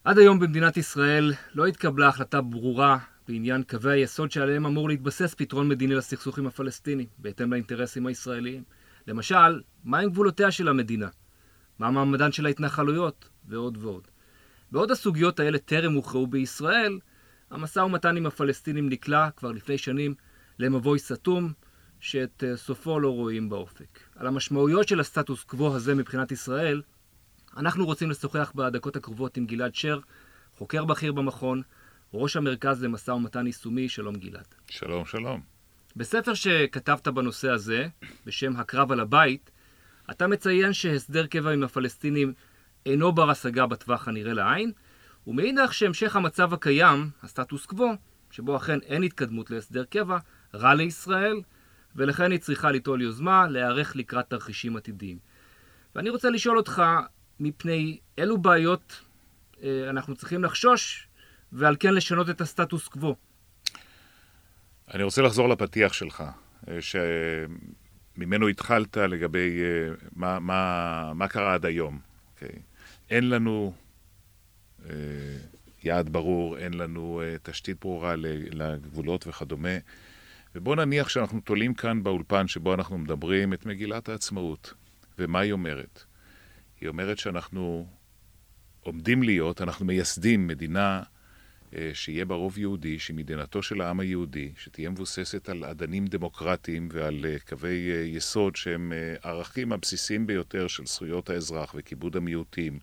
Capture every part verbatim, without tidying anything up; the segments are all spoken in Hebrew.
עד היום במדינת ישראל לא התקבלה החלטה ברורה בעניין קווי היסוד שעליהם אמור להתבסס פתרון מדיני לסכסוך עם הפלסטינים, בהתאם לאינטרסים הישראליים. למשל, מהם גבולותיה של המדינה? מה מעמדן של ההתנחלויות? ועוד ועוד. בעוד הסוגיות האלה טרם הוכרעו בישראל, המשא ומתן עם הפלסטינים נקלע כבר לפני שנים למבוי סתום, שאת סופו לא רואים באופק. על המשמעויות של הסטטוס קוו הזה מבחינת ישראל, אנחנו רוצים לשוחח בדקות הקרובות עם גלעד שר, חוקר בכיר במכון, ראש המרכז למשא ומתן יישומי. שלום גלעד. שלום, שלום. בספר שכתבת בנושא הזה, בשם הקרב על הבית, אתה מציין שהסדר קבע עם הפלסטינים אינו בר השגה בטווח הנראה לעין, ומאידך שהמשך המצב הקיים, הסטטוס קוו, שבו אכן אין התקדמות להסדר קבע, רע לישראל, ולכן היא צריכה ליטול יוזמה להיערך לקראת תרחישים עתידיים. ואני רוצה לשאול אותך, מפני אילו בעיות אה, אנחנו צריכים לחשוש, ועל כן לשנות את הסטטוס קוו? אני רוצה לחזור לפתיח שלך, שממנו התחלת לגבי מה, מה, מה קרה עד היום. Okay. אין לנו אה, יעד ברור, אין לנו אה, תשתית ברורה לגבולות וכדומה. ובוא נניח שאנחנו תולים כאן באולפן שבו אנחנו מדברים את מגילת העצמאות. ומה היא אומרת? היא אומרת שאנחנו עומדים להיות, אנחנו מייסדים מדינה שיהיה בה רוב יהודי, שהיא מדינתו של העם היהודי, שתהיה מבוססת על אדנים דמוקרטיים ועל קווי יסוד שהם ערכים הבסיסיים ביותר של זכויות האזרח וכיבוד המיעוטים.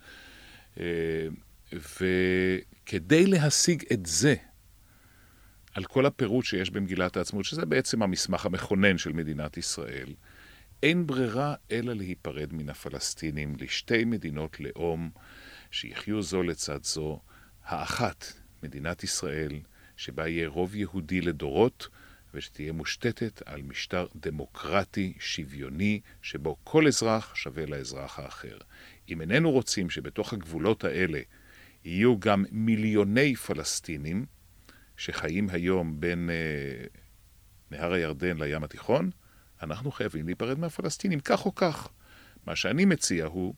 וכדי להשיג את זה, על כל הפירוט שיש במגילת העצמאות, שזה בעצם המסמך המכונן של מדינת ישראל, אין ברירה אלא להיפרד מן הפלסטינים לשתי מדינות לאום שיחיו זו לצד זו, האחת, מדינת ישראל, שבה יהיה רוב יהודי לדורות, ושתהיה מושתתת על משטר דמוקרטי, שוויוני, שבו כל אזרח שווה לאזרח האחר. אם איננו רוצים שבתוך הגבולות האלה יהיו גם מיליוני פלסטינים, שחיים היום בין אה, נהר הירדן לים התיכון, אנחנו חייבים להיפרד מהפלסטינים, כך או כך. מה שאני מציע הוא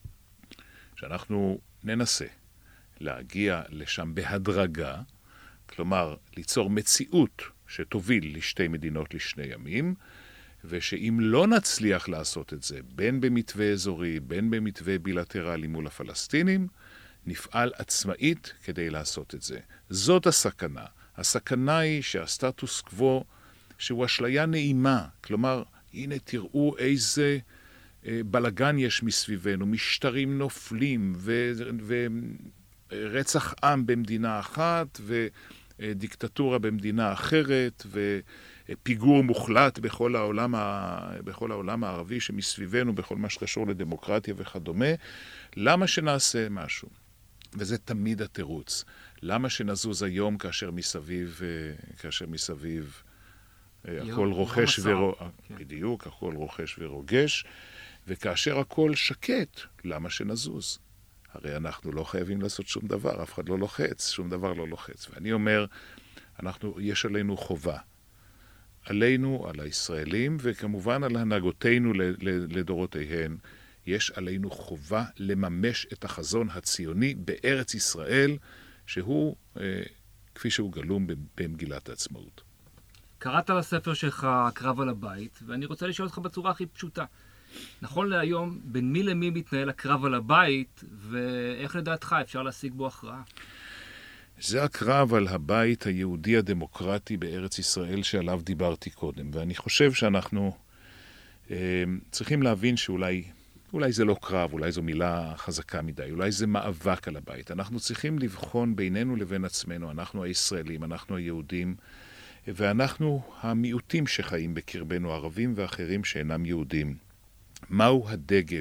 שאנחנו ננסה להגיע לשם בהדרגה, כלומר ליצור מציאות שתוביל לשתי מדינות לשני ימים, ושאם לא נצליח לעשות את זה, בין במתווה אזורי, בין במתווה בילטרלי מול הפלסטינים, נפעל עצמאית כדי לעשות את זה. זאת הסכנה. הסכנה היא שהסטטוס קוו, שהוא אשליה נעימה, כלומר, הנה תראו איזה אה, בלגן יש מסביבנו, משטרים נופלים ו... ו רצח עם במדינה אחת, ודיקטטורה במדינה אחרת, ופיגור מוחלט בכל העולם, ה... בכל העולם הערבי שמסביבנו, בכל מה שקשור לדמוקרטיה וכדומה. למה שנעשה משהו? וזה תמיד התירוץ. למה שנזוז היום כאשר מסביב, כאשר מסביב הכל רוחש ורוגש, בדיוק, הכל רוחש ורוגש, וכאשר הכל שקט, למה שנזוז? הרי אנחנו לא חייבים לעשות שום דבר, אף אחד לא לוחץ, שום דבר לא לוחץ. ואני אומר, אנחנו, יש עלינו חובה. עלינו, על הישראלים, וכמובן על הנהגותינו לדורותיהן, יש עלינו חובה לממש את החזון הציוני בארץ ישראל, שהוא, אה, כפי שהוא גלום במגילת העצמאות. קראת לספר שלך הקרב על הבית, ואני רוצה לשאול אותך בצורה הכי פשוטה. נכון להיום, בין מי למי מתנהל הקרב על הבית, ואיך לדעתך אפשר להשיג בו הכרעה? זה הקרב על הבית היהודי הדמוקרטי בארץ ישראל שעליו דיברתי קודם, ואני חושב שאנחנו אה, צריכים להבין שאולי אולי זה לא קרב, אולי זו מילה חזקה מדי, אולי זה מאבק על הבית. אנחנו צריכים לבחון בינינו לבין עצמנו, אנחנו הישראלים, אנחנו היהודים, ואנחנו המיעוטים שחיים בקרבנו, ערבים ואחרים שאינם יהודים. מהו הדגל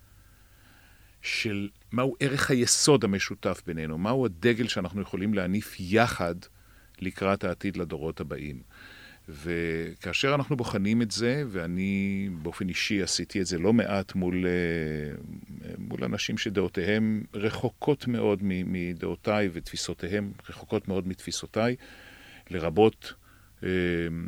של, מהו ערך היסוד המשותף בינינו, מהו הדגל שאנחנו יכולים להניף יחד לקראת העתיד לדורות הבאים. וכאשר אנחנו בוחנים את זה, ואני באופן אישי עשיתי את זה לא מעט מול, מול אנשים שדעותיהם רחוקות מאוד מדעותיי ותפיסותיהם רחוקות מאוד מתפיסותיי, לרבות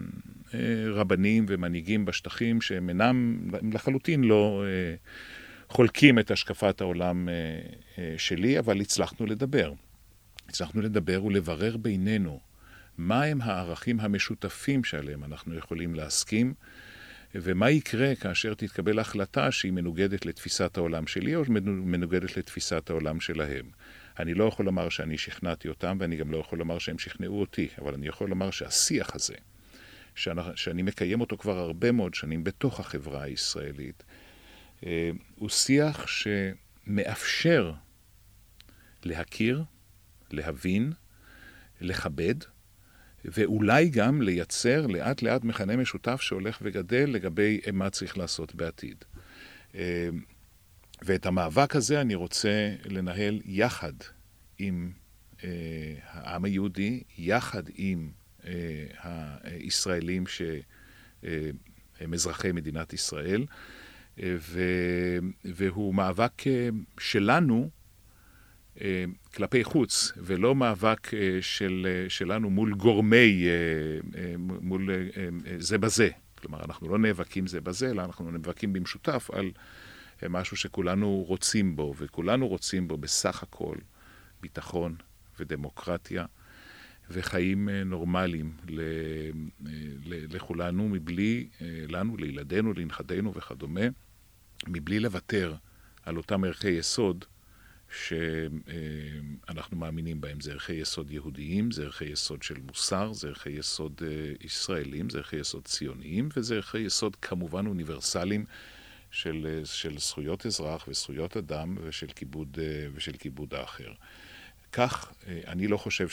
רבנים ומנהיגים בשטחים שהם אינם לחלוטין לא חולקים את השקפת העולם שלי, אבל הצלחנו לדבר. הצלחנו לדבר ולברר בינינו מה הם הערכים המשותפים שעליהם אנחנו יכולים להסכים, ומה יקרה כאשר תתקבל החלטה שהיא מנוגדת לתפיסת העולם שלי או מנוגדת לתפיסת העולם שלהם. אני לא יכול לומר שאני שכנעתי אותם, ואני גם לא יכול לומר שהם שכנעו אותי, אבל אני יכול לומר שהשיח הזה, שאני, שאני מקיים אותו כבר הרבה מאוד שנים בתוך החברה הישראלית, הוא שיח שמאפשר להכיר, להבין, לכבד, ואולי גם לייצר לאט לאט מכנה משותף שהולך וגדל לגבי מה צריך לעשות בעתיד. ואת המאבק הזה אני רוצה לנהל יחד עם העם היהודי, יחד עם הישראלים שהם אזרחי מדינת ישראל, והוא מאבק שלנו כלפי חוץ, ולא מאבק של, שלנו מול גורמי, מול זה בזה. כלומר, אנחנו לא נאבקים זה בזה, אלא אנחנו נאבקים במשותף על משהו שכולנו רוצים בו, וכולנו רוצים בו בסך הכל ביטחון ודמוקרטיה, וחיים נורמליים לכולנו, מבלי, לנו, לילדינו, לנכדינו וכדומה, מבלי לוותר על אותם ערכי יסוד שאנחנו מאמינים בהם. זה ערכי יסוד יהודיים, זה ערכי יסוד של מוסר, זה ערכי יסוד ישראלים, זה ערכי יסוד ציוניים, וזה ערכי יסוד כמובן אוניברסליים של, של זכויות אזרח וזכויות אדם ושל כיבוד, ושל כיבוד האחר. כך, אני לא חושב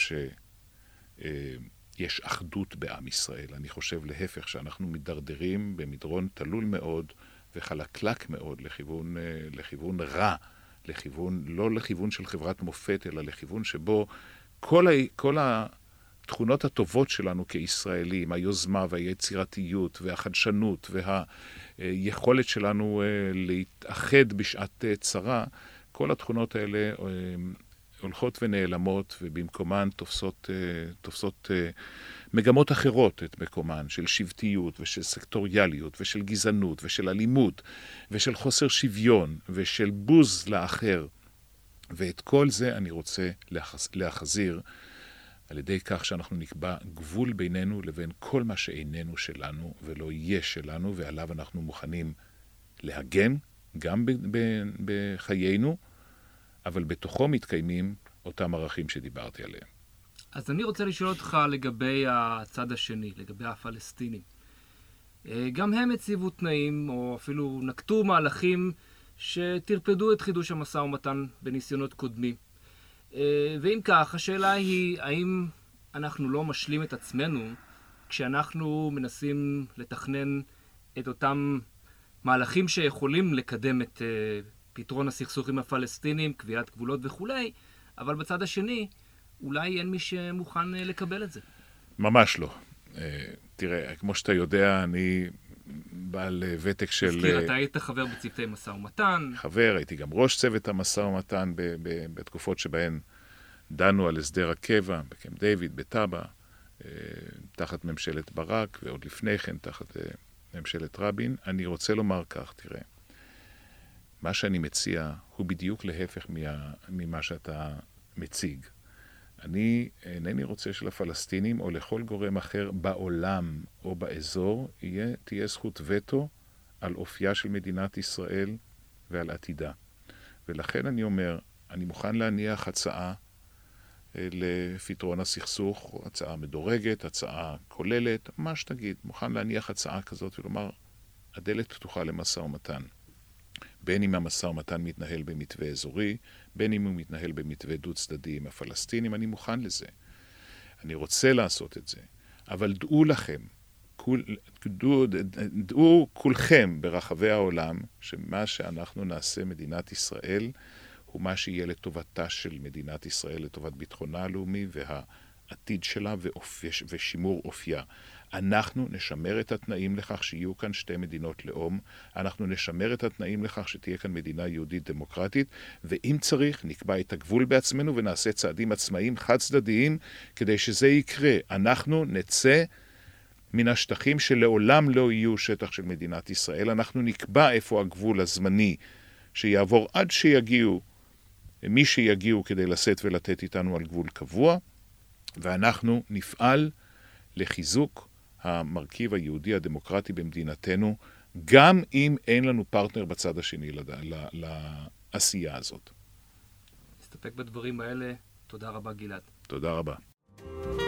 שיש אחדות בעם ישראל. אני חושב להפך שאנחנו מדרדרים במדרון תלול מאוד וחלקלק מאוד לכיוון, לכיוון רע, לכיוון, לא לכיוון של חברת מופת, אלא לכיוון שבו כל, ה, כל התכונות הטובות שלנו כישראלים, היוזמה והיצירתיות והחדשנות והיכולת שלנו להתאחד בשעת צרה, כל התכונות האלה הולכות ונעלמות, ובמקומן תופסות, תופסות מגמות אחרות את מקומן, של שבטיות ושל סקטוריאליות ושל גזענות ושל אלימות ושל חוסר שוויון ושל בוז לאחר. ואת כל זה אני רוצה להחזיר על ידי כך שאנחנו נקבע גבול בינינו לבין כל מה שאיננו שלנו ולא יהיה שלנו, ועליו אנחנו מוכנים להגן גם בחיינו, אבל בתוכו מתקיימים אותם ערכים שדיברתי עליהם. אז אני רוצה לשאול אותך לגבי הצד השני, לגבי הפלסטינים. גם הם הציבו תנאים, או אפילו נקטו מהלכים שתרפדו את חידוש המשא ומתן בניסיונות קודמים. ואם כך, השאלה היא, האם אנחנו לא משלים את עצמנו כשאנחנו מנסים לתכנן את אותם מהלכים שיכולים לקדם את פתרון הסכסוך עם הפלסטינים, קביעת גבולות וכו', אבל בצד השני, אולי אין מי שמוכן לקבל את זה. ממש לא. תראה, כמו שאתה יודע, אני בעל ותק של... תזכיר, אתה היית חבר בצוותי משא ומתן. חבר, הייתי גם ראש צוות המשא ומתן בתקופות שבהן דנו על הסדר הקבע, בקמפ דיוויד, בטאבה, תחת ממשלת ברק, ועוד לפני כן תחת ממשלת רבין. אני רוצה לומר כך, תראה, מה שאני מציע הוא בדיוק להפך ממה שאתה מציג. אני אינני רוצה שלפלסטינים או לכל גורם אחר בעולם או באזור יהיה, תהיה זכות וטו על אופייה של מדינת ישראל ועל עתידה. ולכן אני אומר, אני מוכן להניח הצעה לפתרון הסכסוך, הצעה מדורגת, הצעה כוללת, מה שתגיד. מוכן להניח הצעה כזאת ולומר, הדלת פתוחה למשא ומתן. בין אם המשא ומתן מתנהל במתווה אזורי, בין אם הוא מתנהל במתווה דו צדדי עם הפלסטינים, אני מוכן לזה. אני רוצה לעשות את זה. אבל דעו לכם, כול, דעו, דעו כולכם ברחבי העולם, שמה שאנחנו נעשה מדינת ישראל, הוא מה שיהיה לטובתה של מדינת ישראל, לטובת ביטחונה הלאומי והעתיד שלה ואופי, ושימור אופייה. אנחנו נשמר את התנאים לכך שיהיו כאן שתי מדינות לאום, אנחנו נשמר את התנאים לכך שתהיה כאן מדינה יהודית דמוקרטית, ואם צריך נקבע את הגבול בעצמנו ונעשה צעדים עצמאיים חד צדדיים כדי שזה יקרה. אנחנו נצא מן השטחים שלעולם לא יהיו שטח של מדינת ישראל, אנחנו נקבע איפה הגבול הזמני שיעבור עד שיגיעו, מי שיגיעו כדי לשאת ולתת איתנו על גבול קבוע, ואנחנו נפעל לחיזוק המרכיב היהודי הדמוקרטי במדינתנו, גם אם אין לנו פרטנר בצד השני לעשייה הזאת. נסתפק בדברים האלה. תודה רבה, גלעד. תודה רבה.